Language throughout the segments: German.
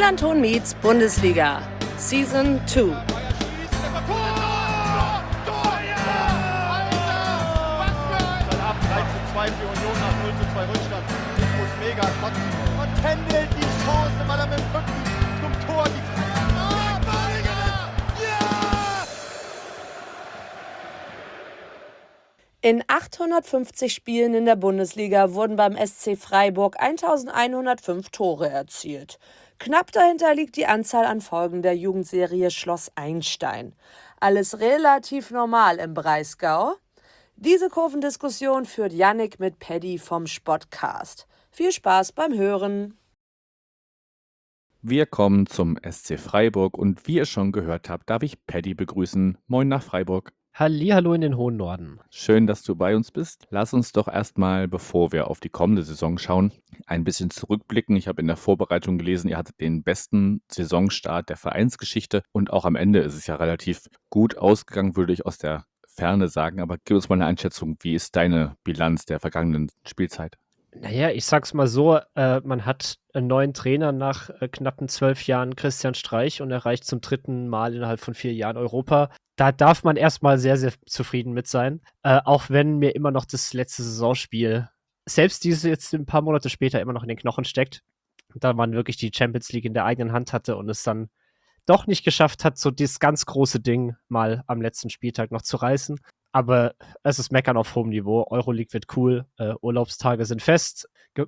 Millanton meets Bundesliga, Season 2. Für Union nach 0:2 Rückstand. Ich muss mega kotzen. Und Kendall die Chance, weil er mit dem Rücken zum Tor die In 850 Spielen in der Bundesliga wurden beim SC Freiburg 1105 Tore erzielt. Knapp dahinter liegt die Anzahl an Folgen der Jugendserie Schloss Einstein. Alles relativ normal im Breisgau. Diese Kurvendiskussion führt Yannick mit Paddy vom Spotcast. Viel Spaß beim Hören. Wir kommen zum SC Freiburg und wie ihr schon gehört habt, darf ich Paddy begrüßen. Moin nach Freiburg. Hallihallo in den hohen Norden. Schön, dass du bei uns bist. Lass uns doch erstmal, bevor wir auf die kommende Saison schauen, ein bisschen zurückblicken. Ich habe in der Vorbereitung gelesen, ihr hattet den besten Saisonstart der Vereinsgeschichte und auch am Ende ist es ja relativ gut ausgegangen, würde ich aus der Ferne sagen. Aber gib uns mal eine Einschätzung, wie ist deine Bilanz der vergangenen Spielzeit? Naja, ich sag's mal so, man hat einen neuen Trainer nach knappen 12 Jahren, Christian Streich, und erreicht zum 3. Mal innerhalb von 4 Jahren Europa. Da darf man erstmal sehr, sehr zufrieden mit sein. Auch wenn mir immer noch das letzte Saisonspiel, selbst dieses jetzt ein paar Monate später, immer noch in den Knochen steckt. Da man wirklich die Champions League in der eigenen Hand hatte und es dann doch nicht geschafft hat, so dieses ganz große Ding mal am letzten Spieltag noch zu reißen. Aber es ist Meckern auf hohem Niveau. Euroleague wird cool. Urlaubstage sind fest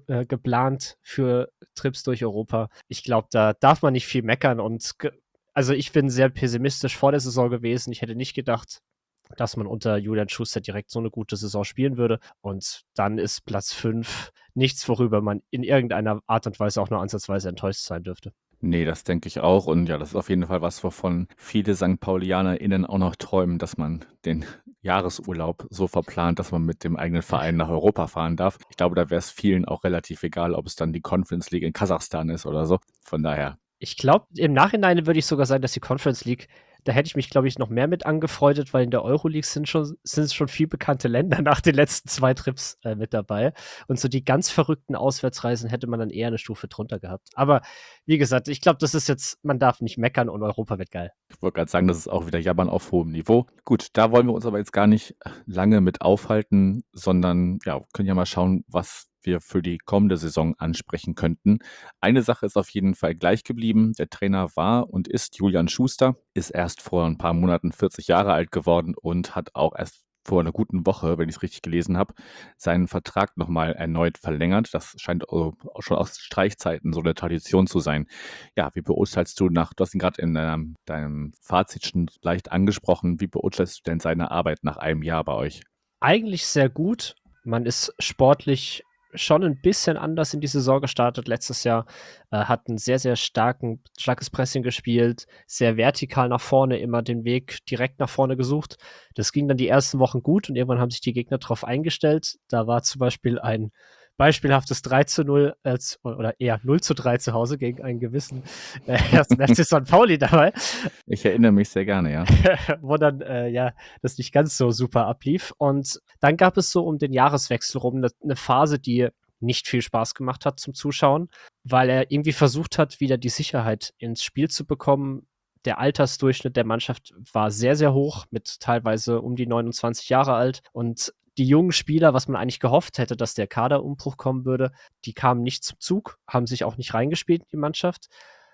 geplant für Trips durch Europa. Ich glaube, da darf man nicht viel meckern. Und also ich bin sehr pessimistisch vor der Saison gewesen. Ich hätte nicht gedacht, dass man unter Julian Schuster direkt so eine gute Saison spielen würde. Und dann ist Platz 5 nichts, worüber man in irgendeiner Art und Weise auch nur ansatzweise enttäuscht sein dürfte. Nee, das denke ich auch. Und ja, das ist auf jeden Fall was, wovon viele St. PaulianerInnen auch noch träumen, dass man den Jahresurlaub so verplant, dass man mit dem eigenen Verein nach Europa fahren darf. Ich glaube, da wäre es vielen auch relativ egal, ob es dann die Conference League in Kasachstan ist oder so. Von daher. Ich glaube, im Nachhinein würde ich sogar sagen, dass die Conference League, da hätte ich mich, glaube ich, noch mehr mit angefreundet, weil in der Euroleague sind schon viel bekannte Länder nach den letzten 2 Trips mit dabei. Und so die ganz verrückten Auswärtsreisen hätte man dann eher eine Stufe drunter gehabt. Aber wie gesagt, ich glaube, das ist jetzt, man darf nicht meckern und Europa wird geil. Ich wollte gerade sagen, das ist auch wieder Jammern auf hohem Niveau. Gut, da wollen wir uns aber jetzt gar nicht lange mit aufhalten, sondern ja, können ja mal schauen, was wir für die kommende Saison ansprechen könnten. Eine Sache ist auf jeden Fall gleich geblieben. Der Trainer war und ist Julian Schuster, ist erst vor ein paar Monaten 40 Jahre alt geworden und hat auch erst vor einer guten Woche, wenn ich es richtig gelesen habe, seinen Vertrag nochmal erneut verlängert. Das scheint auch schon aus Streichzeiten so eine Tradition zu sein. Ja, wie beurteilst du du hast ihn gerade in deinem Fazit schon leicht angesprochen, wie beurteilst du denn seine Arbeit nach einem Jahr bei euch? Eigentlich sehr gut. Man ist sportlich schon ein bisschen anders in die Saison gestartet letztes Jahr, hat ein sehr, sehr starkes Pressing gespielt, sehr vertikal nach vorne, immer den Weg direkt nach vorne gesucht. Das ging dann die ersten Wochen gut und irgendwann haben sich die Gegner darauf eingestellt. Da war zum Beispiel ein beispielhaftes 3:0 oder eher 0:3 zu Hause gegen einen gewissen 1. FC St. Pauli dabei. Ich erinnere mich sehr gerne, ja. Wo dann das nicht ganz so super ablief. Und dann gab es so um den Jahreswechsel rum eine Phase, die nicht viel Spaß gemacht hat zum Zuschauen, weil er irgendwie versucht hat, wieder die Sicherheit ins Spiel zu bekommen. Der Altersdurchschnitt der Mannschaft war sehr, sehr hoch, mit teilweise um die 29 Jahre alt. Und die jungen Spieler, was man eigentlich gehofft hätte, dass der Kaderumbruch kommen würde, die kamen nicht zum Zug, haben sich auch nicht reingespielt in die Mannschaft.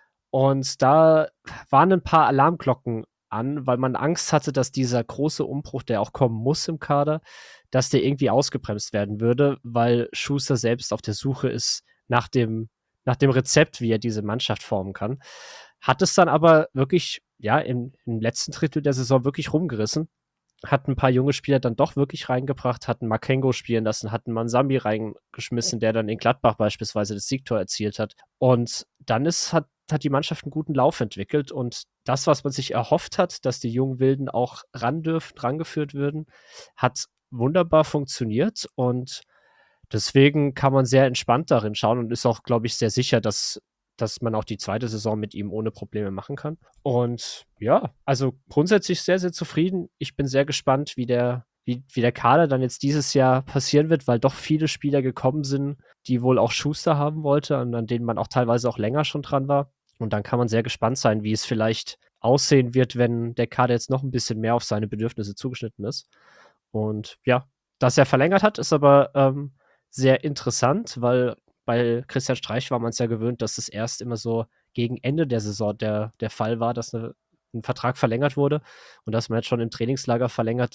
Und da waren ein paar Alarmglocken an, weil man Angst hatte, dass dieser große Umbruch, der auch kommen muss im Kader, dass der irgendwie ausgebremst werden würde, weil Schuster selbst auf der Suche ist nach dem Rezept, wie er diese Mannschaft formen kann. Hat es dann aber wirklich, ja, im letzten Drittel der Saison wirklich rumgerissen. Hat ein paar junge Spieler dann doch wirklich reingebracht, hat einen Makengo spielen lassen, hat einen Mansambi reingeschmissen, der dann in Gladbach beispielsweise das Siegtor erzielt hat. Und dann hat die Mannschaft einen guten Lauf entwickelt und das, was man sich erhofft hat, dass die jungen Wilden auch rangeführt würden, hat wunderbar funktioniert und deswegen kann man sehr entspannt darin schauen und ist auch, glaube ich, sehr sicher, dass man auch die zweite Saison mit ihm ohne Probleme machen kann. Und ja, also grundsätzlich sehr, sehr zufrieden. Ich bin sehr gespannt, wie der Kader dann jetzt dieses Jahr passieren wird, weil doch viele Spieler gekommen sind, die wohl auch Schuster haben wollte und an denen man auch teilweise auch länger schon dran war. Und dann kann man sehr gespannt sein, wie es vielleicht aussehen wird, wenn der Kader jetzt noch ein bisschen mehr auf seine Bedürfnisse zugeschnitten ist. Und ja, dass er verlängert hat, ist aber sehr interessant, weil bei Christian Streich war man es ja gewöhnt, dass es erst immer so gegen Ende der Saison der Fall war, dass ein Vertrag verlängert wurde. Und dass man jetzt schon im Trainingslager verlängert,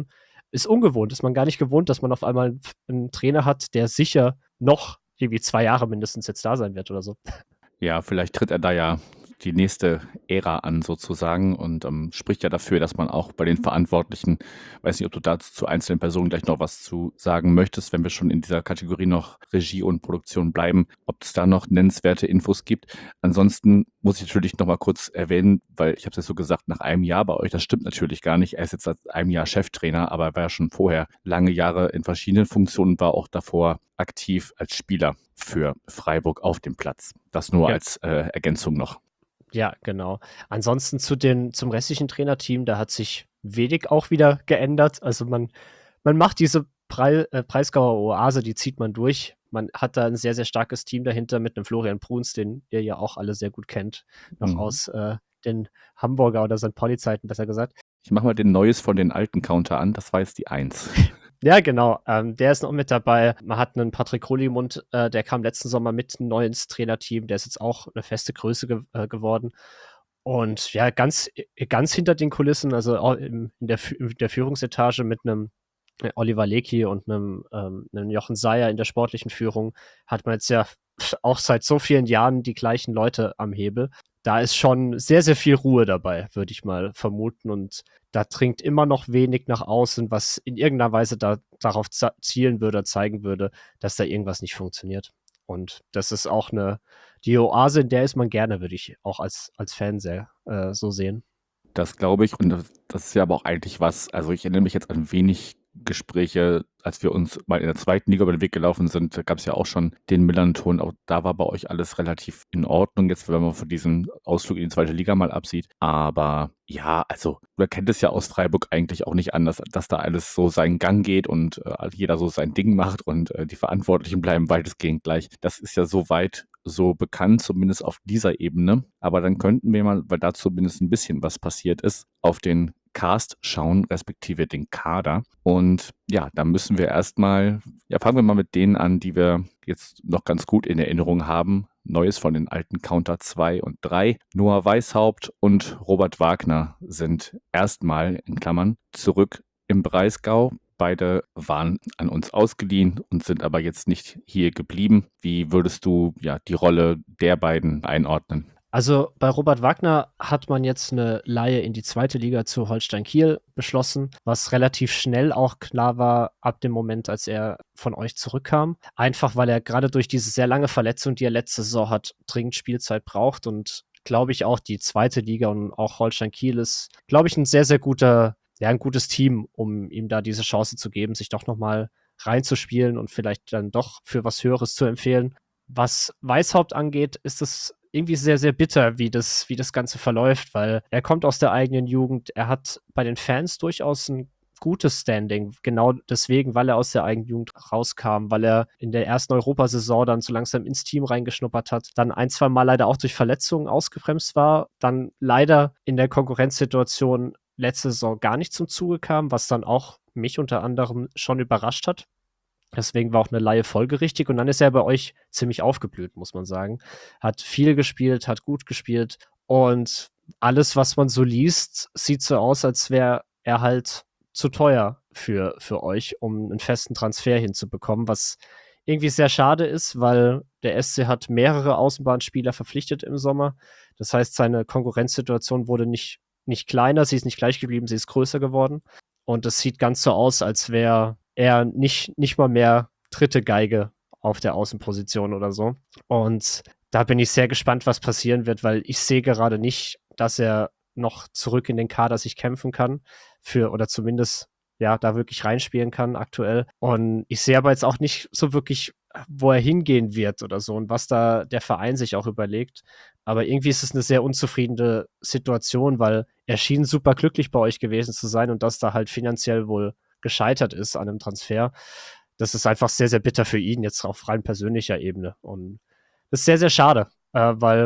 ist ungewohnt. Ist man gar nicht gewohnt, dass man auf einmal einen Trainer hat, der sicher noch irgendwie 2 Jahre mindestens jetzt da sein wird oder so. Ja, vielleicht tritt er da ja die nächste Ära an sozusagen und spricht ja dafür, dass man auch bei den Verantwortlichen, weiß nicht, ob du dazu zu einzelnen Personen gleich noch was zu sagen möchtest, wenn wir schon in dieser Kategorie noch Regie und Produktion bleiben, ob es da noch nennenswerte Infos gibt. Ansonsten muss ich natürlich noch mal kurz erwähnen, weil ich habe es jetzt so gesagt, nach einem Jahr bei euch, das stimmt natürlich gar nicht. Er ist jetzt seit einem Jahr Cheftrainer, aber er war ja schon vorher lange Jahre in verschiedenen Funktionen und war auch davor aktiv als Spieler für Freiburg auf dem Platz. Das nur Ja. als Ergänzung noch. Ja, genau. Ansonsten zum restlichen Trainerteam, da hat sich wenig auch wieder geändert. Also man macht diese Breisgauer Oase, die zieht man durch. Man hat da ein sehr, sehr starkes Team dahinter mit einem Florian Bruns, den ihr ja auch alle sehr gut kennt, noch aus den Hamburger oder St. Pauli-Zeiten, besser gesagt. Ich mache mal den Neues von den alten Counter an, das war jetzt die 1. Ja, genau. Der ist noch mit dabei. Man hat einen Patrick Krolimund, der kam letzten Sommer mit neu ins Trainerteam. Der ist jetzt auch eine feste Größe geworden. Und ja, ganz hinter den Kulissen, also auch in der Führungsetage mit einem Oliver Lecky und einem Jochen Seyer in der sportlichen Führung, hat man jetzt ja auch seit so vielen Jahren die gleichen Leute am Hebel. Da ist schon sehr, sehr viel Ruhe dabei, würde ich mal vermuten. Und da dringt immer noch wenig nach außen, was in irgendeiner Weise darauf zielen würde, zeigen würde, dass da irgendwas nicht funktioniert. Und das ist auch die Oase, in der ist man gerne, würde ich auch als Fan sehr so sehen. Das glaube ich und das ist ja aber auch eigentlich was, also ich erinnere mich jetzt an wenig Gespräche, als wir uns mal in der 2. Liga über den Weg gelaufen sind, da gab es ja auch schon den Millanton, auch da war bei euch alles relativ in Ordnung, jetzt wenn man von diesem Ausflug in die 2. Liga mal absieht. Aber ja, also man kennt es ja aus Freiburg eigentlich auch nicht anders, dass da alles so seinen Gang geht und jeder so sein Ding macht und die Verantwortlichen bleiben weitestgehend gleich. Das ist ja soweit so bekannt, zumindest auf dieser Ebene. Aber dann könnten wir mal, weil da zumindest ein bisschen was passiert ist, auf den Cast schauen, respektive den Kader. Und ja, da müssen wir erstmal, ja, fangen wir mal mit denen an, die wir jetzt noch ganz gut in Erinnerung haben. Neues von den alten Counter 2 und 3. Noah Weishaupt und Robert Wagner sind erstmal, in Klammern, zurück im Breisgau. Beide waren an uns ausgeliehen und sind aber jetzt nicht hier geblieben. Wie würdest du ja die Rolle der beiden einordnen? Also bei Robert Wagner hat man jetzt eine Leihe in die 2. Liga zu Holstein Kiel beschlossen, was relativ schnell auch klar war ab dem Moment, als er von euch zurückkam. Einfach weil er gerade durch diese sehr lange Verletzung, die er letzte Saison hat, dringend Spielzeit braucht und glaube ich auch die 2. Liga und auch Holstein Kiel ist, glaube ich, ein sehr, sehr ein gutes Team, um ihm da diese Chance zu geben, sich doch nochmal reinzuspielen und vielleicht dann doch für was Höheres zu empfehlen. Was Weishaupt angeht, ist es irgendwie sehr, sehr bitter, wie das Ganze verläuft, weil er kommt aus der eigenen Jugend. Er hat bei den Fans durchaus ein gutes Standing, genau deswegen, weil er aus der eigenen Jugend rauskam, weil er in der ersten Europasaison dann so langsam ins Team reingeschnuppert hat, dann ein, zwei Mal leider auch durch Verletzungen ausgebremst war, dann leider in der Konkurrenzsituation letzte Saison gar nicht zum Zuge kam, was dann auch mich unter anderem schon überrascht hat. Deswegen war auch eine Leihe folgerichtig und dann ist er bei euch ziemlich aufgeblüht, muss man sagen. Hat viel gespielt, hat gut gespielt und alles, was man so liest, sieht so aus, als wäre er halt zu teuer für euch, um einen festen Transfer hinzubekommen, was irgendwie sehr schade ist, weil der SC hat mehrere Außenbahnspieler verpflichtet im Sommer. Das heißt, seine Konkurrenzsituation wurde nicht kleiner, sie ist nicht gleich geblieben, sie ist größer geworden. Und es sieht ganz so aus, als wäre er nicht mal mehr dritte Geige auf der Außenposition oder so. Und da bin ich sehr gespannt, was passieren wird, weil ich sehe gerade nicht, dass er noch zurück in den Kader sich kämpfen kann oder zumindest ja da wirklich reinspielen kann aktuell. Und ich sehe aber jetzt auch nicht so wirklich, wo er hingehen wird oder so und was da der Verein sich auch überlegt. Aber irgendwie ist es eine sehr unzufriedene Situation, weil er schien super glücklich bei euch gewesen zu sein und dass da halt finanziell wohl gescheitert ist an einem Transfer. Das ist einfach sehr, sehr bitter für ihn, jetzt auf rein persönlicher Ebene. Und das ist sehr, sehr schade, weil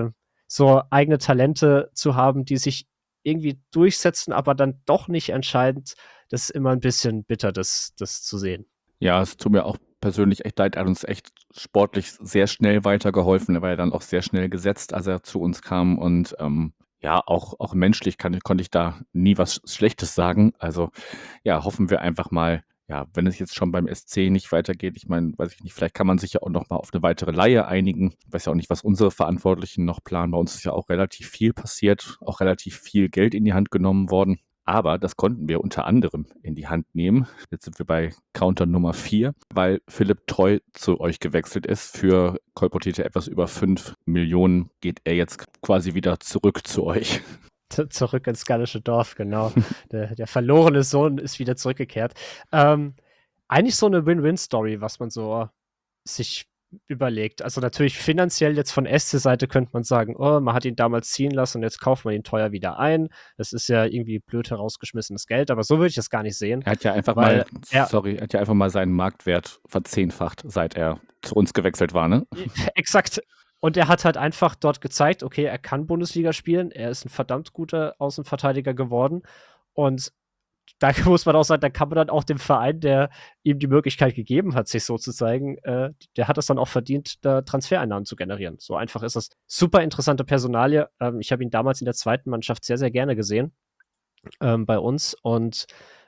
so eigene Talente zu haben, die sich irgendwie durchsetzen, aber dann doch nicht entscheidend. Das ist immer ein bisschen bitter, das zu sehen. Ja, es tut mir auch persönlich echt leid. Er hat uns echt sportlich sehr schnell weitergeholfen. Er war ja dann auch sehr schnell gesetzt, als er zu uns kam. Und ja, auch menschlich konnte ich da nie was Schlechtes sagen. Also ja, hoffen wir einfach mal, ja, wenn es jetzt schon beim SC nicht weitergeht, ich meine, weiß ich nicht, vielleicht kann man sich ja auch noch mal auf eine weitere Leihe einigen. Ich weiß ja auch nicht, was unsere Verantwortlichen noch planen. Bei uns ist ja auch relativ viel passiert, auch relativ viel Geld in die Hand genommen worden. Aber das konnten wir unter anderem in die Hand nehmen. Jetzt sind wir bei Counter Nummer 4, weil Philipp Treu zu euch gewechselt ist. Für kolportierte etwas über 5 Millionen geht er jetzt quasi wieder zurück zu euch. Zurück ins gallische Dorf, genau. Der verlorene Sohn ist wieder zurückgekehrt. Eigentlich so eine Win-Win-Story, was man so sich überlegt. Also natürlich finanziell jetzt von SC-Seite könnte man sagen, oh, man hat ihn damals ziehen lassen und jetzt kauft man ihn teuer wieder ein. Das ist ja irgendwie blöd herausgeschmissenes Geld, aber so würde ich das gar nicht sehen. Er hat ja einfach mal seinen Marktwert verzehnfacht, seit er zu uns gewechselt war, ne? Exakt. Und er hat halt einfach dort gezeigt, okay, er kann Bundesliga spielen, er ist ein verdammt guter Außenverteidiger geworden und da muss man auch sagen, da kann man dann auch dem Verein, der ihm die Möglichkeit gegeben hat, sich so zu zeigen, der hat es dann auch verdient, da Transfereinnahmen zu generieren. So einfach ist das. Super interessante Personalie. Ich habe ihn damals in der zweiten Mannschaft sehr, sehr gerne gesehen bei uns und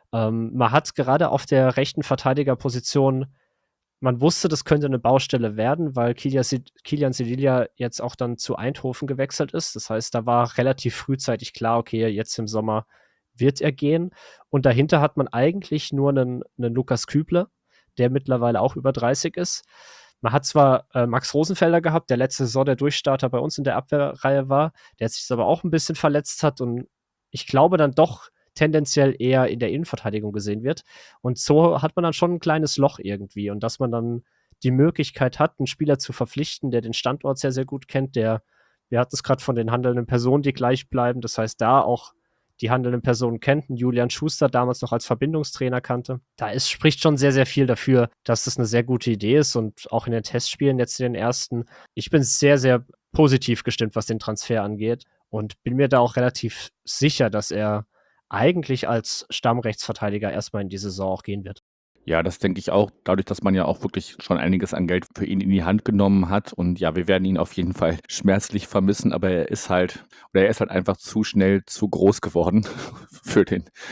man hat gerade auf der rechten Verteidigerposition, man wusste, das könnte eine Baustelle werden, weil Kilian Sevilla jetzt auch dann zu Eindhoven gewechselt ist. Das heißt, da war relativ frühzeitig klar, okay, jetzt im Sommer wird er gehen. Und dahinter hat man eigentlich nur einen Lukas Kübler, der mittlerweile auch über 30 ist. Man hat zwar Max Rosenfelder gehabt, der letzte Saison der Durchstarter bei uns in der Abwehrreihe war, der sich aber auch ein bisschen verletzt hat und ich glaube dann doch tendenziell eher in der Innenverteidigung gesehen wird. Und so hat man dann schon ein kleines Loch irgendwie. Und dass man dann die Möglichkeit hat, einen Spieler zu verpflichten, der den Standort sehr, sehr gut kennt, wir hatten es gerade von den handelnden Personen, die gleich bleiben. Das heißt, da auch die handelnden Personen kennt, Julian Schuster damals noch als Verbindungstrainer kannte. Spricht schon sehr, sehr viel dafür, dass das eine sehr gute Idee ist und auch in den Testspielen jetzt in den ersten. Ich bin sehr, sehr positiv gestimmt, was den Transfer angeht und bin mir da auch relativ sicher, dass er eigentlich als Stammrechtsverteidiger erstmal in die Saison auch gehen wird. Ja, das denke ich auch, dadurch, dass man ja auch wirklich schon einiges an Geld für ihn in die Hand genommen hat. Und ja, wir werden ihn auf jeden Fall schmerzlich vermissen, aber er ist halt einfach zu schnell zu groß geworden für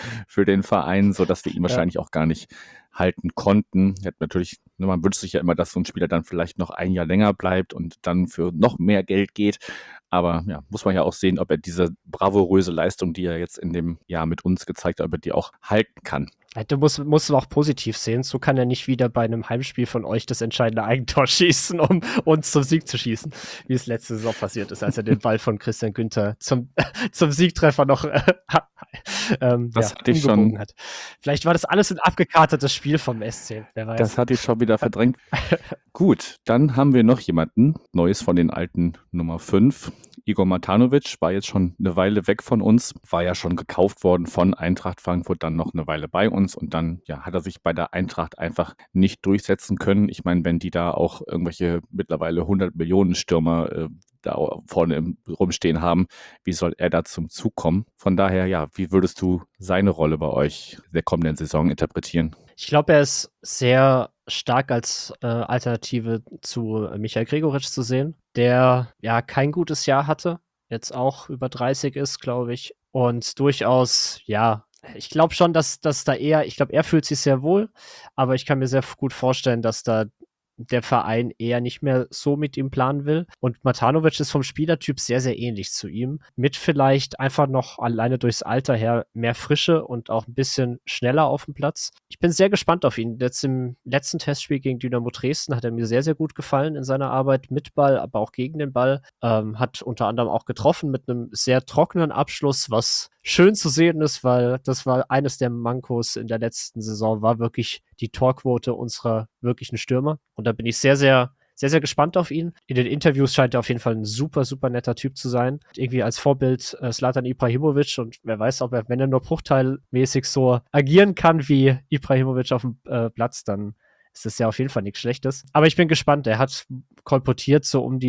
den Verein, sodass wir ihn wahrscheinlich auch gar nicht halten konnten. Man wünscht sich ja immer, dass so ein Spieler dann vielleicht noch ein Jahr länger bleibt und dann für noch mehr Geld geht. Aber ja, muss man ja auch sehen, ob er diese bravouröse Leistung, die er jetzt in dem Jahr mit uns gezeigt hat, ob er die auch halten kann. Du musst auch positiv sehen. So kann er nicht wieder bei einem Heimspiel von euch das entscheidende Eigentor schießen, um uns zum Sieg zu schießen, wie es letzte Saison passiert ist, als er den Ball von Christian Günther zum Siegtreffer noch umgebogen hat. Vielleicht war das alles ein abgekartetes Spiel vom SC, wer weiß. Das hatte ich schon wieder verdrängt. Gut, dann haben wir noch jemanden, Neues von den alten Nummer 5. Igor Matanovic war jetzt schon eine Weile weg von uns, war ja schon gekauft worden von Eintracht Frankfurt, dann noch eine Weile bei uns und dann hat er sich bei der Eintracht einfach nicht durchsetzen können. Ich meine, wenn die da auch irgendwelche mittlerweile 100 Millionen Stürmer da vorne rumstehen haben, wie soll er da zum Zug kommen? Von daher, wie würdest du seine Rolle bei euch der kommenden Saison interpretieren? Ich glaube, er ist sehr stark als Alternative zu Michael Gregoritsch zu sehen, der ja kein gutes Jahr hatte, jetzt auch über 30 ist, glaube ich, und durchaus, ich glaube schon, dass da er fühlt sich sehr wohl, aber ich kann mir sehr gut vorstellen, dass da der Verein eher nicht mehr so mit ihm planen will. Und Matanovic ist vom Spielertyp sehr, sehr ähnlich zu ihm. Mit vielleicht einfach noch alleine durchs Alter her mehr Frische und auch ein bisschen schneller auf dem Platz. Ich bin sehr gespannt auf ihn. Jetzt im letzten Testspiel gegen Dynamo Dresden hat er mir sehr, sehr gut gefallen in seiner Arbeit mit Ball, aber auch gegen den Ball. Hat unter anderem auch getroffen mit einem sehr trockenen Abschluss, was schön zu sehen ist, weil das war eines der Mankos in der letzten Saison, war wirklich die Torquote unserer wirklichen Stürmer. Und da bin ich sehr, sehr, sehr, sehr gespannt auf ihn. In den Interviews scheint er auf jeden Fall ein super, super netter Typ zu sein. Irgendwie als Vorbild Zlatan Ibrahimovic und wer weiß, ob er, wenn er nur bruchteilmäßig so agieren kann wie Ibrahimovic auf dem Platz, dann ist das ja auf jeden Fall nichts Schlechtes. Aber ich bin gespannt. Er hat kolportiert so um die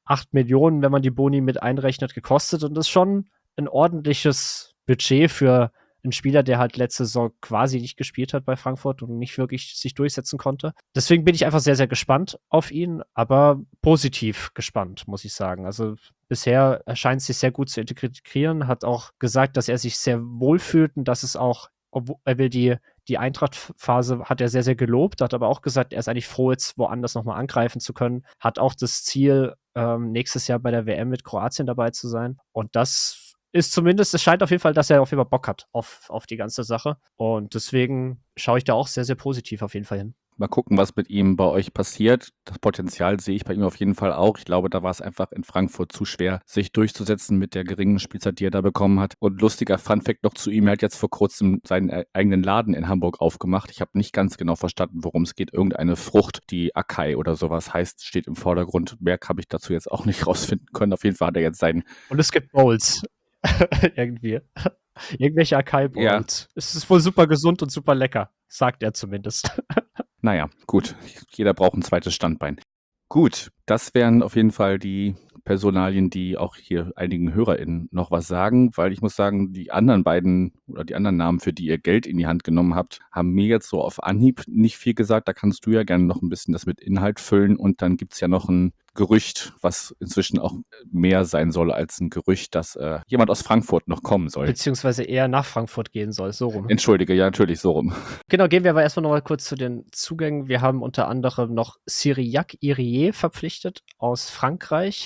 8 Millionen, wenn man die Boni mit einrechnet, gekostet. Und das ist schon ein ordentliches Budget für einen Spieler, der halt letzte Saison quasi nicht gespielt hat bei Frankfurt und nicht wirklich sich durchsetzen konnte. Deswegen bin ich einfach sehr, sehr gespannt auf ihn, aber positiv gespannt, muss ich sagen. Also bisher scheint es sich sehr gut zu integrieren, hat auch gesagt, dass er sich sehr wohl fühlt und dass es auch, obwohl er will die Eintracht-Phase hat er sehr, sehr gelobt, hat aber auch gesagt, er ist eigentlich froh, jetzt woanders nochmal angreifen zu können, hat auch das Ziel, nächstes Jahr bei der WM mit Kroatien dabei zu sein. Und das ist zumindest, es scheint auf jeden Fall, dass er auf jeden Fall Bock hat auf die ganze Sache. Und deswegen schaue ich da auch sehr, sehr positiv auf jeden Fall hin. Mal gucken, was mit ihm bei euch passiert. Das Potenzial sehe ich bei ihm auf jeden Fall auch. Ich glaube, da war es einfach in Frankfurt zu schwer, sich durchzusetzen mit der geringen Spielzeit, die er da bekommen hat. Und lustiger Funfact noch zu ihm, er hat jetzt vor kurzem seinen eigenen Laden in Hamburg aufgemacht. Ich habe nicht ganz genau verstanden, worum es geht. Irgendeine Frucht, die Akai oder sowas heißt, steht im Vordergrund. Mehr habe ich dazu jetzt auch nicht rausfinden können. Auf jeden Fall hat er jetzt seinen... Und es gibt Bowls. Irgendwie. Irgendwelche Akai-Bowls. Ja. Es ist wohl super gesund und super lecker, sagt er zumindest. Naja, gut. Jeder braucht ein zweites Standbein. Gut, das wären auf jeden Fall die Personalien, die auch hier einigen HörerInnen noch was sagen, weil ich muss sagen, die anderen beiden oder die anderen Namen, für die ihr Geld in die Hand genommen habt, haben mir jetzt so auf Anhieb nicht viel gesagt. Da kannst du ja gerne noch ein bisschen das mit Inhalt füllen und dann gibt es ja noch ein Gerücht, was inzwischen auch mehr sein soll als ein Gerücht, dass jemand aus Frankfurt noch kommen soll. Beziehungsweise eher nach Frankfurt gehen soll, so rum. Entschuldige, ja, natürlich, so rum. Genau, gehen wir aber erstmal noch mal kurz zu den Zugängen. Wir haben unter anderem noch Cyriac Irié verpflichtet aus Frankreich.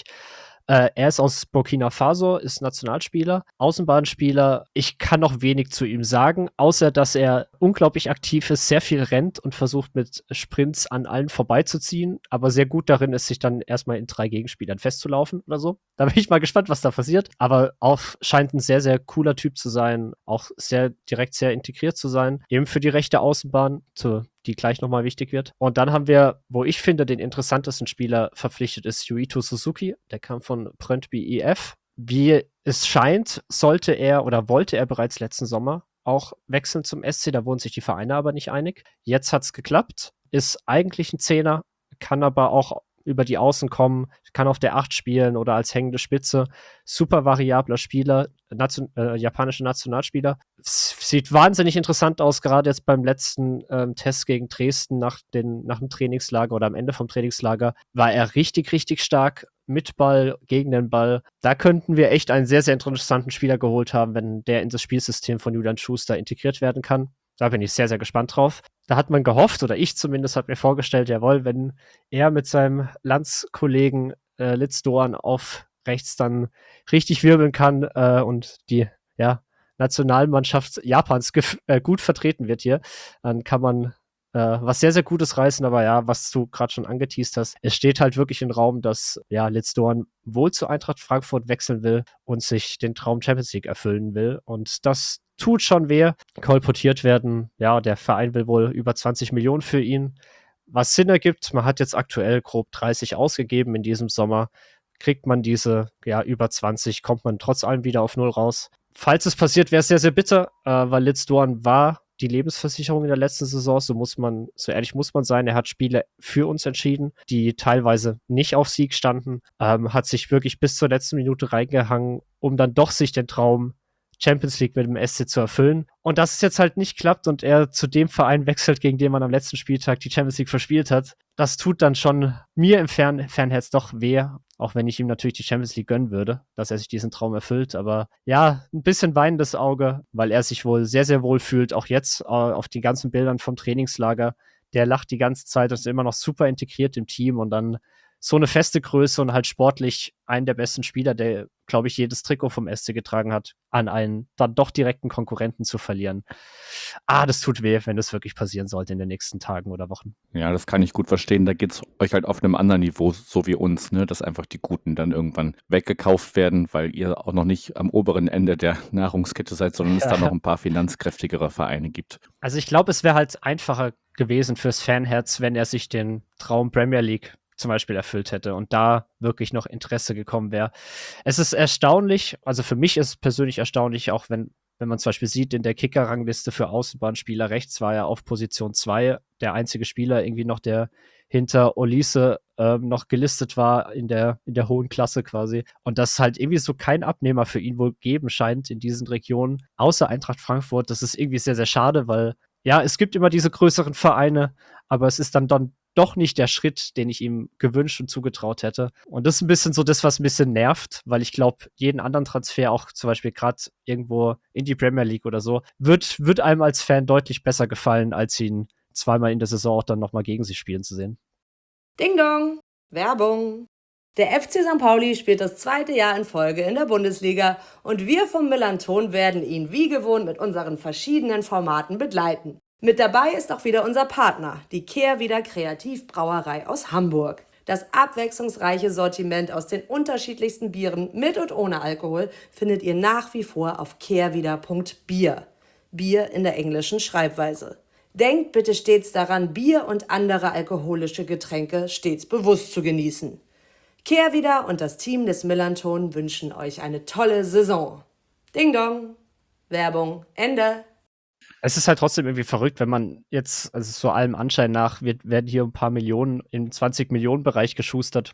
Er ist aus Burkina Faso, ist Nationalspieler, Außenbahnspieler. Ich kann noch wenig zu ihm sagen, außer dass er unglaublich aktiv ist, sehr viel rennt und versucht mit Sprints an allen vorbeizuziehen, aber sehr gut darin ist, sich dann erstmal in 3 Gegenspielern festzulaufen oder so. Da bin ich mal gespannt, was da passiert. Aber auch scheint ein sehr, sehr cooler Typ zu sein, auch sehr direkt sehr integriert zu sein. Eben für die rechte Außenbahn, die gleich nochmal wichtig wird. Und dann haben wir, wo ich finde, den interessantesten Spieler verpflichtet ist Yuito Suzuki. Der kam von Brøndby IF. Wie es scheint, sollte er oder wollte er bereits letzten Sommer auch wechseln zum SC. Da wurden sich die Vereine aber nicht einig. Jetzt hat es geklappt. Ist eigentlich ein Zehner, kann aber auch über die Außen kommen, kann auf der 8 spielen oder als hängende Spitze. Super variabler Spieler, japanischer Nationalspieler. Sieht wahnsinnig interessant aus, gerade jetzt beim letzten Test gegen Dresden nach dem Trainingslager oder am Ende vom Trainingslager war er richtig, richtig stark mit Ball, gegen den Ball. Da könnten wir echt einen sehr, sehr interessanten Spieler geholt haben, wenn der in das Spielsystem von Julian Schuster integriert werden kann. Da bin ich sehr, sehr gespannt drauf. Da hat man gehofft, oder ich zumindest, habe mir vorgestellt, jawohl, wenn er mit seinem Landskollegen Litz Doan auf rechts dann richtig wirbeln kann und die Nationalmannschaft Japans gut vertreten wird hier, dann kann man was sehr, sehr Gutes reißen, aber ja, was du gerade schon angeteast hast, es steht halt wirklich im Raum, dass Litz Doan wohl zu Eintracht Frankfurt wechseln will und sich den Traum Champions League erfüllen will und das tut schon weh, kolportiert werden. Ja, der Verein will wohl über 20 Millionen für ihn, was Sinn ergibt. Man hat jetzt aktuell grob 30 ausgegeben in diesem Sommer. Kriegt man diese über 20, kommt man trotz allem wieder auf 0 raus. Falls es passiert, wäre es sehr, sehr bitter, weil Litz Doan war die Lebensversicherung in der letzten Saison, so ehrlich muss man sein. Er hat Spiele für uns entschieden, die teilweise nicht auf Sieg standen, hat sich wirklich bis zur letzten Minute reingehangen, um dann doch sich den Traum Champions League mit dem SC zu erfüllen. Und dass es jetzt halt nicht klappt und er zu dem Verein wechselt, gegen den man am letzten Spieltag die Champions League verspielt hat, das tut dann schon mir im Fernherz doch weh, auch wenn ich ihm natürlich die Champions League gönnen würde, dass er sich diesen Traum erfüllt. Aber ja, ein bisschen weinendes Auge, weil er sich wohl sehr, sehr wohl fühlt, auch jetzt auf die ganzen Bildern vom Trainingslager. Der lacht die ganze Zeit und ist immer noch super integriert im Team und dann so eine feste Größe und halt sportlich einen der besten Spieler, der, glaube ich, jedes Trikot vom SC getragen hat, an einen dann doch direkten Konkurrenten zu verlieren. Das tut weh, wenn das wirklich passieren sollte in den nächsten Tagen oder Wochen. Ja, das kann ich gut verstehen. Da geht es euch halt auf einem anderen Niveau, so wie uns, ne? Dass einfach die Guten dann irgendwann weggekauft werden, weil ihr auch noch nicht am oberen Ende der Nahrungskette seid, sondern es da noch ein paar finanzkräftigere Vereine gibt. Also ich glaube, es wäre halt einfacher gewesen fürs Fanherz, wenn er sich den Traum Premier League zum Beispiel erfüllt hätte und da wirklich noch Interesse gekommen wäre. Es ist erstaunlich, also für mich ist es persönlich erstaunlich, auch wenn man zum Beispiel sieht, in der Kicker-Rangliste für Außenbahnspieler rechts war er auf Position 2 der einzige Spieler irgendwie noch, der hinter Olise noch gelistet war in der hohen Klasse quasi. Und dass halt irgendwie so kein Abnehmer für ihn wohl geben scheint in diesen Regionen, außer Eintracht Frankfurt. Das ist irgendwie sehr, sehr schade, weil ja, es gibt immer diese größeren Vereine, aber es ist dann doch nicht der Schritt, den ich ihm gewünscht und zugetraut hätte. Und das ist ein bisschen so das, was ein bisschen nervt, weil ich glaube, jeden anderen Transfer, auch zum Beispiel gerade irgendwo in die Premier League oder so, wird einem als Fan deutlich besser gefallen, als ihn zweimal in der Saison auch dann nochmal gegen sich spielen zu sehen. Ding Dong, Werbung. Der FC St. Pauli spielt das 2. Jahr in Folge in der Bundesliga und wir vom Millanton werden ihn wie gewohnt mit unseren verschiedenen Formaten begleiten. Mit dabei ist auch wieder unser Partner, die Kehrwieder Kreativbrauerei aus Hamburg. Das abwechslungsreiche Sortiment aus den unterschiedlichsten Bieren mit und ohne Alkohol findet ihr nach wie vor auf kehrwieder.bier. Bier in der englischen Schreibweise. Denkt bitte stets daran, Bier und andere alkoholische Getränke stets bewusst zu genießen. Kehrwieder und das Team des Millanton wünschen euch eine tolle Saison. Ding Dong. Werbung Ende. Es ist halt trotzdem irgendwie verrückt, wenn man jetzt, also so allem Anschein nach, werden hier ein paar Millionen im 20-Millionen-Bereich geschustert.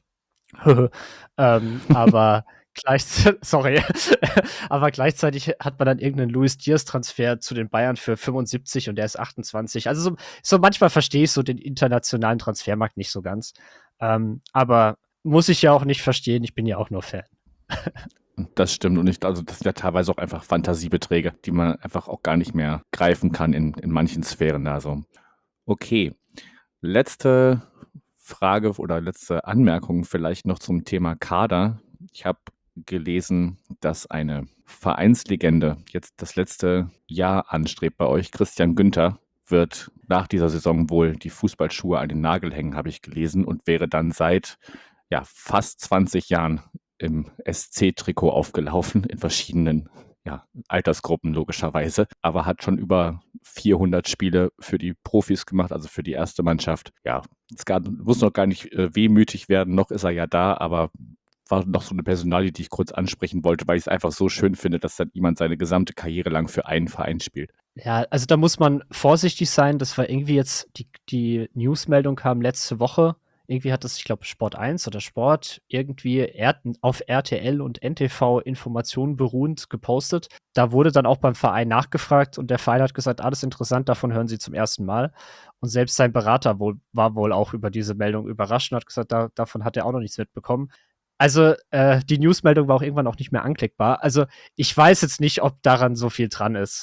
Aber sorry. Aber gleichzeitig hat man dann irgendeinen Luis Diaz-Transfer zu den Bayern für 75 und der ist 28. Also so manchmal verstehe ich so den internationalen Transfermarkt nicht so ganz. Aber muss ich ja auch nicht verstehen, ich bin ja auch nur Fan. Das stimmt. Und also das sind ja teilweise auch einfach Fantasiebeträge, die man einfach auch gar nicht mehr greifen kann in manchen Sphären. Also, okay. Letzte Frage oder letzte Anmerkung vielleicht noch zum Thema Kader. Ich habe gelesen, dass eine Vereinslegende jetzt das letzte Jahr anstrebt bei euch. Christian Günther wird nach dieser Saison wohl die Fußballschuhe an den Nagel hängen, habe ich gelesen, und wäre dann seit fast 20 Jahren im SC-Trikot aufgelaufen, in verschiedenen Altersgruppen logischerweise, aber hat schon über 400 Spiele für die Profis gemacht, also für die erste Mannschaft. Ja, es muss noch gar nicht wehmütig werden, noch ist er ja da, aber war noch so eine Personalie, die ich kurz ansprechen wollte, weil ich es einfach so schön finde, dass dann jemand seine gesamte Karriere lang für einen Verein spielt. Ja, also da muss man vorsichtig sein, das war irgendwie jetzt, die Newsmeldung kam letzte Woche. Irgendwie hat das, ich glaube, Sport 1 oder Sport irgendwie auf RTL und NTV Informationen beruhend gepostet. Da wurde dann auch beim Verein nachgefragt und der Verein hat gesagt, das ist interessant, davon hören sie zum ersten Mal. Und selbst sein Berater war wohl auch über diese Meldung überrascht und hat gesagt, davon hat er auch noch nichts mitbekommen. Also die Newsmeldung war auch irgendwann auch nicht mehr anklickbar. Also ich weiß jetzt nicht, ob daran so viel dran ist.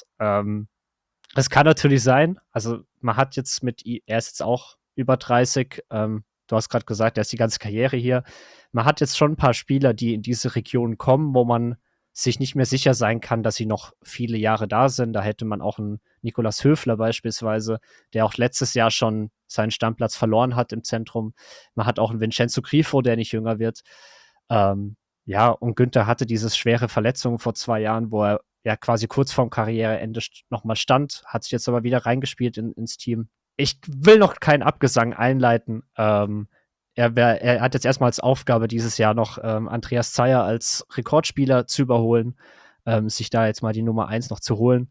Es kann natürlich sein. Also man hat jetzt er ist jetzt auch über 30, du hast gerade gesagt, er ist die ganze Karriere hier. Man hat jetzt schon ein paar Spieler, die in diese Region kommen, wo man sich nicht mehr sicher sein kann, dass sie noch viele Jahre da sind. Da hätte man auch einen Nikolaus Höfler beispielsweise, der auch letztes Jahr schon seinen Stammplatz verloren hat im Zentrum. Man hat auch einen Vincenzo Grifo, der nicht jünger wird. Und Günther hatte diese schwere Verletzung vor 2 Jahren, wo er ja quasi kurz vorm Karriereende nochmal stand, hat sich jetzt aber wieder reingespielt ins Team. Ich will noch keinen Abgesang einleiten. Er hat jetzt erstmal als Aufgabe dieses Jahr noch Andreas Zeyer als Rekordspieler zu überholen, sich da jetzt mal die Nummer 1 noch zu holen.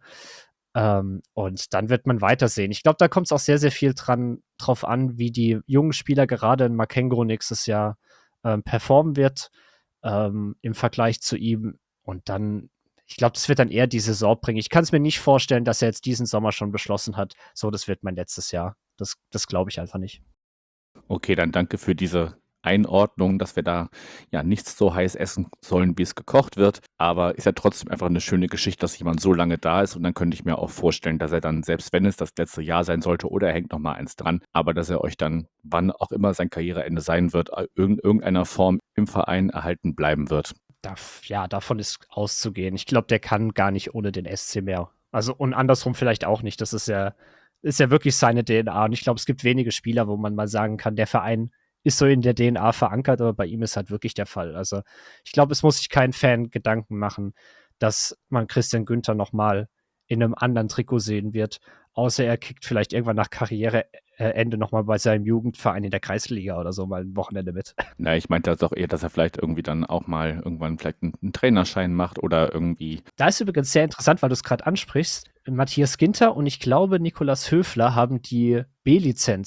Und dann wird man weitersehen. Ich glaube, da kommt es auch sehr, sehr viel drauf an, wie die jungen Spieler gerade in Makengo nächstes Jahr performen wird im Vergleich zu ihm. Und dann, ich glaube, das wird dann eher die Saison bringen. Ich kann es mir nicht vorstellen, dass er jetzt diesen Sommer schon beschlossen hat, so, das wird mein letztes Jahr. Das glaube ich einfach nicht. Okay, dann danke für diese Einordnung, dass wir da nichts so heiß essen sollen, wie es gekocht wird. Aber ist ja trotzdem einfach eine schöne Geschichte, dass jemand so lange da ist. Und dann könnte ich mir auch vorstellen, dass er dann, selbst wenn es das letzte Jahr sein sollte oder er hängt noch mal eins dran, aber dass er euch dann, wann auch immer sein Karriereende sein wird, in irgendeiner Form im Verein erhalten bleiben wird. Davon ist auszugehen. Ich glaube, der kann gar nicht ohne den SC mehr. Also und andersrum vielleicht auch nicht. Das ist ja wirklich seine DNA. Und ich glaube, es gibt wenige Spieler, wo man mal sagen kann, der Verein ist so in der DNA verankert, aber bei ihm ist halt wirklich der Fall. Also ich glaube, es muss sich kein Fan Gedanken machen, dass man Christian Günther nochmal in einem anderen Trikot sehen wird, außer er kickt vielleicht irgendwann nach Karriereende nochmal bei seinem Jugendverein in der Kreisliga oder so mal ein Wochenende mit. Na, ich meinte doch eher, dass er vielleicht irgendwie dann auch mal irgendwann vielleicht einen Trainerschein macht oder irgendwie. Da ist übrigens sehr interessant, weil du es gerade ansprichst. Matthias Ginter und ich glaube Nikolaus Höfler haben die B-Lizenz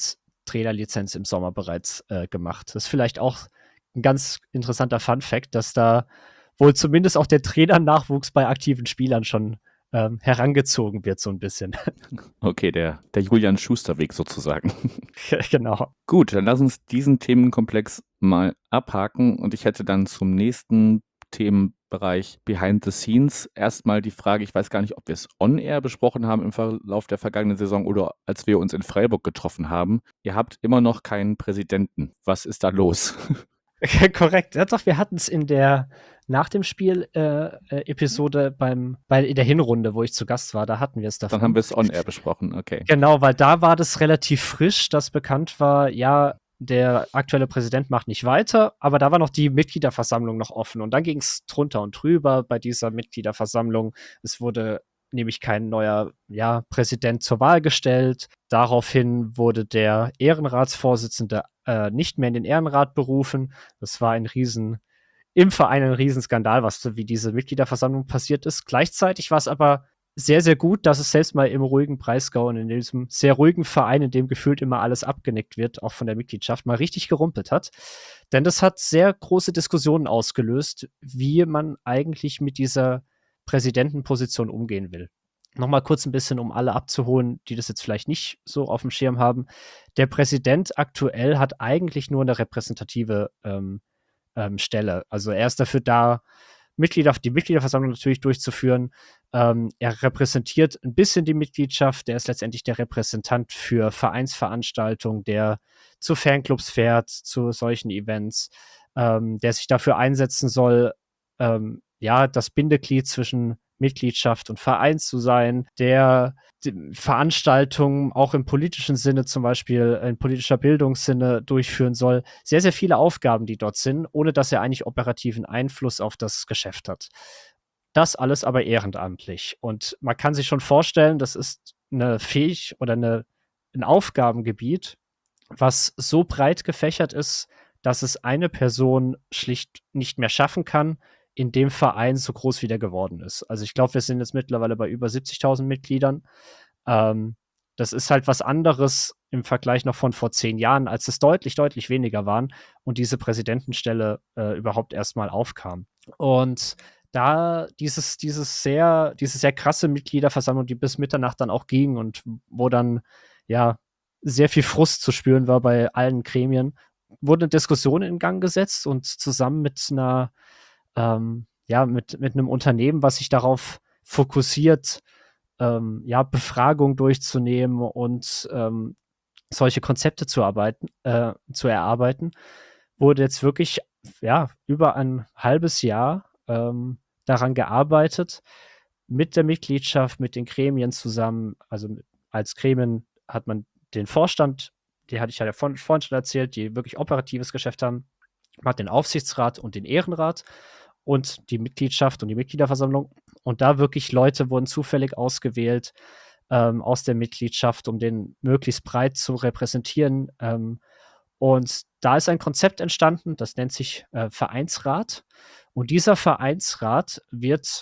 Trainerlizenz im Sommer bereits gemacht. Das ist vielleicht auch ein ganz interessanter Fun-Fact, dass da wohl zumindest auch der Trainernachwuchs bei aktiven Spielern schon herangezogen wird, so ein bisschen. Okay, der Julian Schuster-Weg sozusagen. Genau. Gut, dann lass uns diesen Themenkomplex mal abhaken und ich hätte dann zum nächsten Themenbereich Behind the Scenes erstmal die Frage, ich weiß gar nicht, ob wir es on-air besprochen haben im Verlauf der vergangenen Saison oder als wir uns in Freiburg getroffen haben. Ihr habt immer noch keinen Präsidenten. Was ist da los? Korrekt. Ja, doch, wir hatten es nach dem Spiel Episode in der Hinrunde, wo ich zu Gast war, da hatten wir es davon. Dann haben wir es on-air besprochen, okay. Genau, weil da war das relativ frisch, dass bekannt war, ja, der aktuelle Präsident macht nicht weiter, aber da war noch die Mitgliederversammlung noch offen und dann ging es drunter und drüber bei dieser Mitgliederversammlung. Es wurde nämlich kein neuer Präsident zur Wahl gestellt. Daraufhin wurde der Ehrenratsvorsitzende nicht mehr in den Ehrenrat berufen. Das war im Verein ein Riesenskandal, wie diese Mitgliederversammlung passiert ist. Gleichzeitig war es aber sehr, sehr gut, dass es selbst mal im ruhigen Breisgau und in diesem sehr ruhigen Verein, in dem gefühlt immer alles abgenickt wird, auch von der Mitgliedschaft, mal richtig gerumpelt hat. Denn das hat sehr große Diskussionen ausgelöst, wie man eigentlich mit dieser Präsidentenposition umgehen will. Nochmal kurz ein bisschen, um alle abzuholen, die das jetzt vielleicht nicht so auf dem Schirm haben. Der Präsident aktuell hat eigentlich nur eine repräsentative Stelle. Also er ist dafür da, die Mitgliederversammlung natürlich durchzuführen. Er repräsentiert ein bisschen die Mitgliedschaft. Der ist letztendlich der Repräsentant für Vereinsveranstaltungen, der zu Fanclubs fährt, zu solchen Events, der sich dafür einsetzen soll, das Bindeglied zwischen Mitgliedschaft und Verein zu sein, der Veranstaltungen auch im politischen Sinne, zum Beispiel in politischer Bildungssinne durchführen soll. Sehr, sehr viele Aufgaben, die dort sind, ohne dass er eigentlich operativen Einfluss auf das Geschäft hat. Das alles aber ehrenamtlich. Und man kann sich schon vorstellen, das ist ein Aufgabengebiet, was so breit gefächert ist, dass es eine Person schlicht nicht mehr schaffen kann, in dem Verein so groß wie der geworden ist. Also ich glaube, wir sind jetzt mittlerweile bei über 70.000 Mitgliedern. Das ist halt was anderes im Vergleich noch von vor 10 Jahren, als es deutlich, deutlich weniger waren und diese Präsidentenstelle überhaupt erstmal aufkam. Und da diese sehr krasse Mitgliederversammlung, die bis Mitternacht dann auch ging und wo dann sehr viel Frust zu spüren war bei allen Gremien, wurde eine Diskussion in Gang gesetzt und zusammen mit mit einem Unternehmen, was sich darauf fokussiert, Befragung durchzunehmen und solche Konzepte zu erarbeiten, wurde jetzt wirklich über ein halbes Jahr daran gearbeitet, mit der Mitgliedschaft, mit den Gremien zusammen. Also als Gremien hat man den Vorstand, die hatte ich ja vorhin schon erzählt, die wirklich operatives Geschäft haben. Man hat den Aufsichtsrat und den Ehrenrat und die Mitgliedschaft und die Mitgliederversammlung. Und da wirklich Leute wurden zufällig ausgewählt aus der Mitgliedschaft, um den möglichst breit zu repräsentieren. Und da ist ein Konzept entstanden, das nennt sich Vereinsrat. Und dieser Vereinsrat wird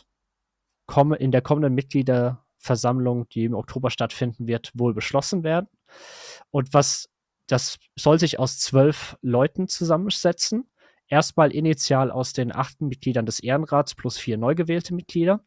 in der kommenden Mitgliederversammlung, die im Oktober stattfinden wird, wohl beschlossen werden. Und das soll sich aus 12 Leuten zusammensetzen. Erstmal initial aus den 8 Mitgliedern des Ehrenrats plus 4 neu gewählte Mitglieder.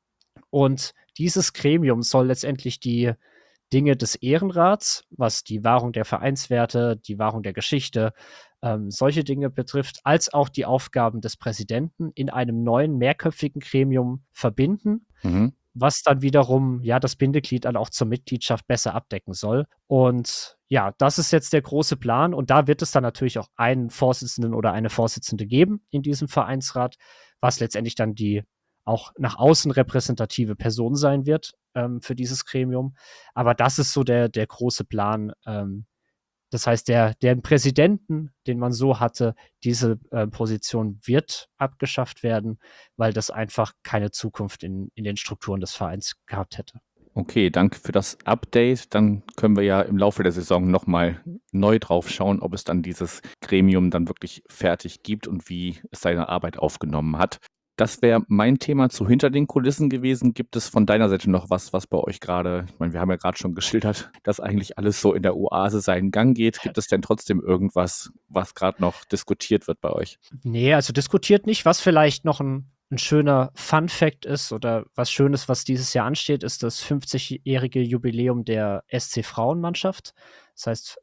Und dieses Gremium soll letztendlich die Dinge des Ehrenrats, was die Wahrung der Vereinswerte, die Wahrung der Geschichte, solche Dinge betrifft, als auch die Aufgaben des Präsidenten in einem neuen, mehrköpfigen Gremium verbinden, was dann wiederum das Bindeglied dann auch zur Mitgliedschaft besser abdecken soll. Und das ist jetzt der große Plan. Und da wird es dann natürlich auch einen Vorsitzenden oder eine Vorsitzende geben in diesem Vereinsrat, was letztendlich dann die auch nach außen repräsentative Person sein wird für dieses Gremium. Aber das ist so der große Plan. Das heißt, der Präsidenten, den man so hatte, diese Position wird abgeschafft werden, weil das einfach keine Zukunft in den Strukturen des Vereins gehabt hätte. Okay, danke für das Update. Dann können wir ja im Laufe der Saison nochmal neu drauf schauen, ob es dann dieses Gremium dann wirklich fertig gibt und wie es seine Arbeit aufgenommen hat. Das wäre mein Thema zu hinter den Kulissen gewesen. Gibt es von deiner Seite noch was bei euch gerade, ich meine, wir haben ja gerade schon geschildert, dass eigentlich alles so in der Oase seinen Gang geht. Gibt es denn trotzdem irgendwas, was gerade noch diskutiert wird bei euch? Nee, also diskutiert nicht. Was vielleicht noch ein schöner Fun-Fact ist oder was Schönes, was dieses Jahr ansteht, ist das 50-jährige Jubiläum der SC-Frauenmannschaft. Das heißt,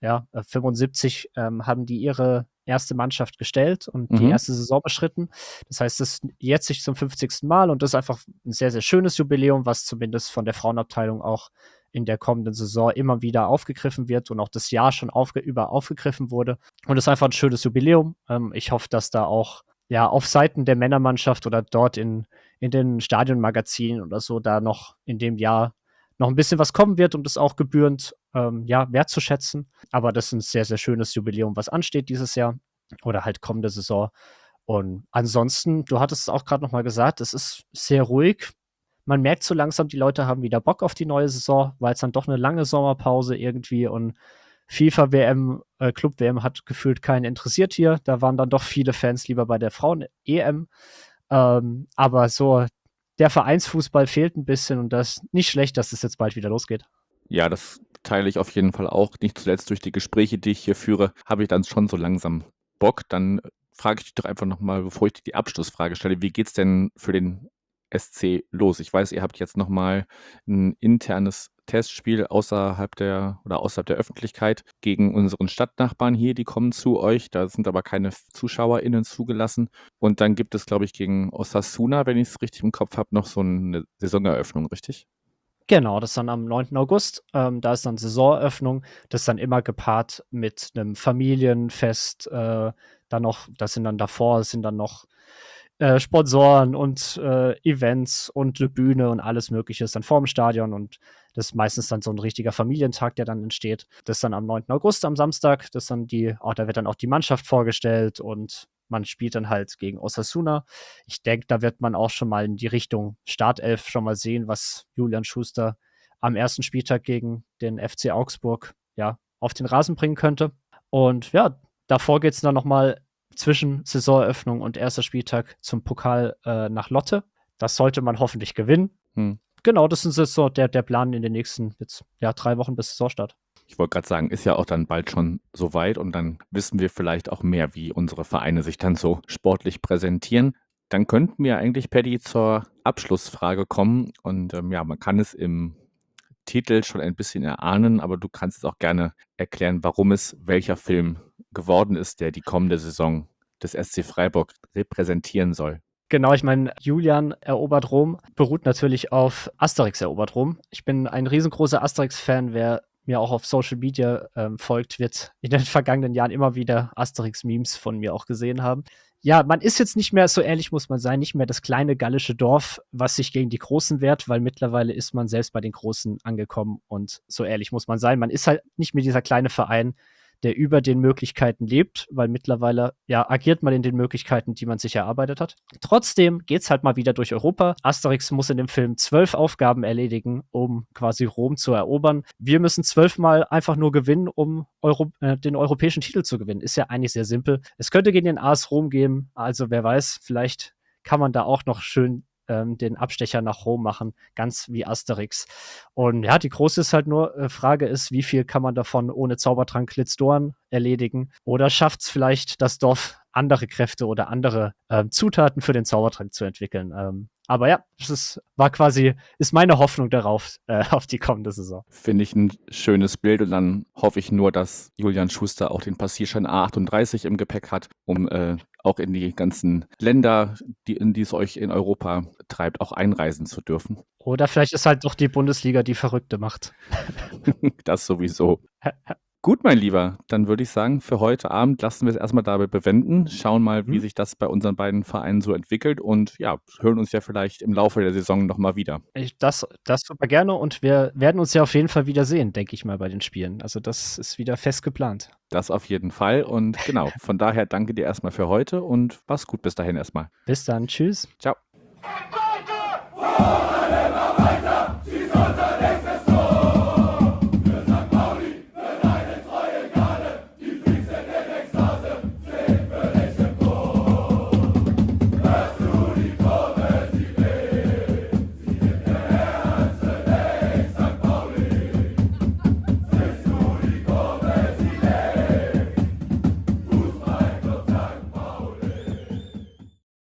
75 haben die ihre erste Mannschaft gestellt und die erste Saison beschritten. Das heißt, es jährt sich zum 50. Mal und das ist einfach ein sehr, sehr schönes Jubiläum, was zumindest von der Frauenabteilung auch in der kommenden Saison immer wieder aufgegriffen wird und auch das Jahr schon aufgegriffen wurde. Und es ist einfach ein schönes Jubiläum. Ich hoffe, dass da auch auf Seiten der Männermannschaft oder dort in den Stadionmagazinen oder so da noch in dem Jahr noch ein bisschen was kommen wird, um das auch gebührend wertzuschätzen. Aber das ist ein sehr, sehr schönes Jubiläum, was ansteht dieses Jahr oder halt kommende Saison. Und ansonsten, du hattest es auch gerade nochmal gesagt, es ist sehr ruhig. Man merkt so langsam, die Leute haben wieder Bock auf die neue Saison, weil es dann doch eine lange Sommerpause irgendwie und FIFA-WM, Club-WM hat gefühlt keinen interessiert hier. Da waren dann doch viele Fans lieber bei der Frauen-EM. Aber so der Vereinsfußball fehlt ein bisschen und das ist nicht schlecht, dass es jetzt bald wieder losgeht. Ja, das teile ich auf jeden Fall auch. Nicht zuletzt durch die Gespräche, die ich hier führe, habe ich dann schon so langsam Bock. Dann frage ich dich doch einfach nochmal, bevor ich dir die Abschlussfrage stelle, wie geht's denn für den SC los? Ich weiß, ihr habt jetzt nochmal ein internes Testspiel außerhalb der Öffentlichkeit gegen unseren Stadtnachbarn hier, die kommen zu euch. Da sind aber keine ZuschauerInnen zugelassen. Und dann gibt es, glaube ich, gegen Osasuna, wenn ich es richtig im Kopf habe, noch so eine Saisoneröffnung, richtig? Genau, das ist dann am 9. August. Da ist dann Saisoneröffnung. Das ist dann immer gepaart mit einem Familienfest. Das sind dann noch Sponsoren und Events und eine Bühne und alles Mögliche ist dann vorm Stadion und das ist meistens dann so ein richtiger Familientag, der dann entsteht. Das ist dann am 9. August, am Samstag. Das ist dann da wird dann auch die Mannschaft vorgestellt und man spielt dann halt gegen Osasuna. Ich denke, da wird man auch schon mal in die Richtung Startelf schon mal sehen, was Julian Schuster am ersten Spieltag gegen den FC Augsburg auf den Rasen bringen könnte. Und davor geht es dann nochmal zwischen Saisoneröffnung und erster Spieltag zum Pokal nach Lotte. Das sollte man hoffentlich gewinnen. Genau, das ist jetzt so der Plan in den nächsten 3 Wochen bis Saisonstart. Ich wollte gerade sagen, ist ja auch dann bald schon soweit und dann wissen wir vielleicht auch mehr, wie unsere Vereine sich dann so sportlich präsentieren. Dann könnten wir eigentlich, Paddy, zur Abschlussfrage kommen und man kann es im Titel schon ein bisschen erahnen, aber du kannst es auch gerne erklären, warum es welcher Film geworden ist, der die kommende Saison des SC Freiburg repräsentieren soll. Genau, ich meine, Julian erobert Rom beruht natürlich auf Asterix erobert Rom. Ich bin ein riesengroßer Asterix-Fan. Wer mir auch auf Social Media folgt, wird in den vergangenen Jahren immer wieder Asterix-Memes von mir auch gesehen haben. Ja, man ist jetzt nicht mehr, so ehrlich muss man sein, nicht mehr das kleine gallische Dorf, was sich gegen die Großen wehrt, weil mittlerweile ist man selbst bei den Großen angekommen und so ehrlich muss man sein. Man ist halt nicht mehr dieser kleine Verein, der über den Möglichkeiten lebt, weil mittlerweile agiert man in den Möglichkeiten, die man sich erarbeitet hat. Trotzdem geht's halt mal wieder durch Europa. Asterix muss in dem Film 12 Aufgaben erledigen, um quasi Rom zu erobern. Wir müssen 12 Mal einfach nur gewinnen, um den europäischen Titel zu gewinnen. Ist ja eigentlich sehr simpel. Es könnte gegen den AS Rom gehen, also wer weiß, vielleicht kann man da auch noch schön den Abstecher nach Rom machen, ganz wie Asterix. Und die große ist halt nur, Frage ist, wie viel kann man davon ohne Zaubertrank Litzdorn erledigen? Oder schafft es vielleicht das Dorf, andere Kräfte oder andere Zutaten für den Zaubertrank zu entwickeln? Aber das ist meine Hoffnung darauf, auf die kommende Saison. Finde ich ein schönes Bild und dann hoffe ich nur, dass Julian Schuster auch den Passierschein A38 im Gepäck hat, um auch in die ganzen Länder, in die es euch in Europa treibt, auch einreisen zu dürfen. Oder vielleicht ist halt doch die Bundesliga die verrückte Macht. Das sowieso. Gut, mein Lieber, dann würde ich sagen, für heute Abend lassen wir es erstmal dabei bewenden, schauen mal, wie sich das bei unseren beiden Vereinen so entwickelt und hören uns ja vielleicht im Laufe der Saison nochmal wieder. Das super gerne und wir werden uns ja auf jeden Fall wieder sehen, denke ich mal, bei den Spielen. Also das ist wieder fest geplant. Das auf jeden Fall und genau, von daher danke dir erstmal für heute und mach's gut bis dahin erstmal. Bis dann, tschüss. Ciao.